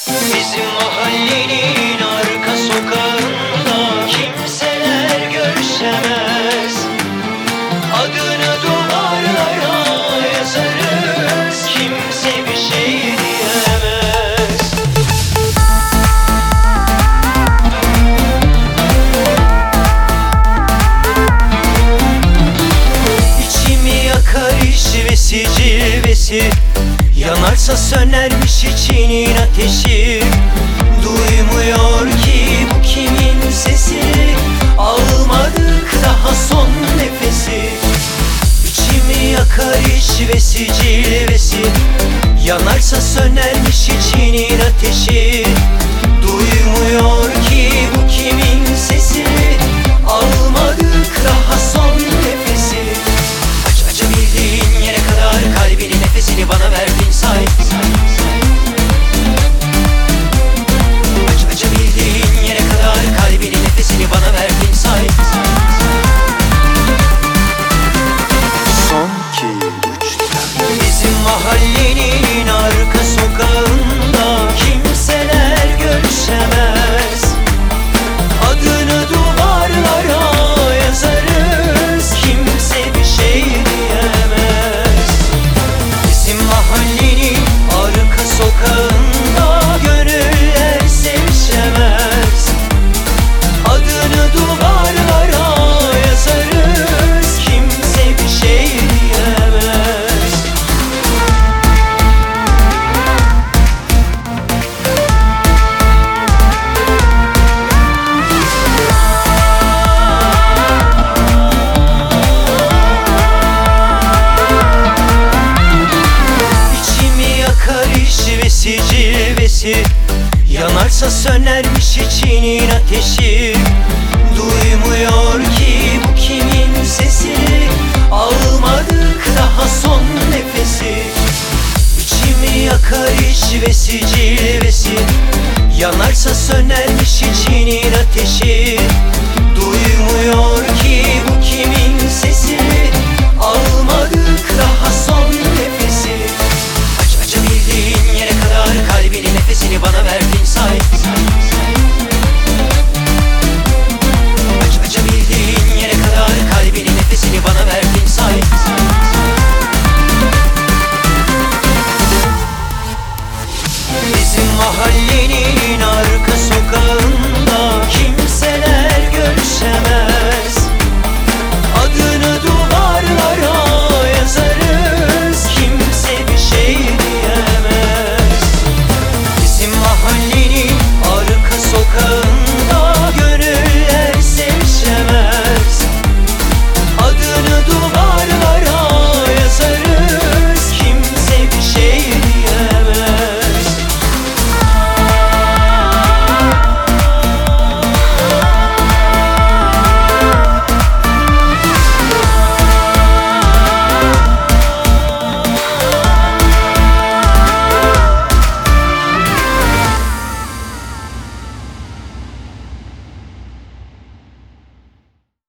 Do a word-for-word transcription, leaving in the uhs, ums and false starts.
Bizim mahallenin arka sokağında kimseler görüşemez. Adını duvarlara yazarız, kimse bir şey diyemez. İçimi yakar işvesi cilvesi, yanarsa sönermiş içinin ateşi. Duymuyor ki bu kimin sesi, almadık daha son nefesi. İçimi yakar işvesi cilvesi, yanarsa sönermiş içinin ateşi. Duymuyor ki bu kimin sesi, almadık daha son nefesi. Aç açabildiğin yere kadar kalbini, nefesini bana verdin say. Aç açabildiğin yere kadar kalbini, nefesini bana verdin say. Son iki, üç, dört. Bizim mahallenin arka sokağında kimseler görüşemez. Adını duvarlara yazarız, kimse bir şey diyemez. Bizim mahallenin arka sokağında gönüller sevişemez. Adını duvarlara yazarız, kimse bir şey diyemez. İçimi yakar işvesi cilvesi, yanarsa sönermiş içinin ateşi. Duymuyor ki bu kimin sesi, almadık daha son nefesi. İçimi yakar işvesi cilvesi, yanarsa sönermiş içinin ateşi. Duymuyor ki bu kimin sesi, almadık daha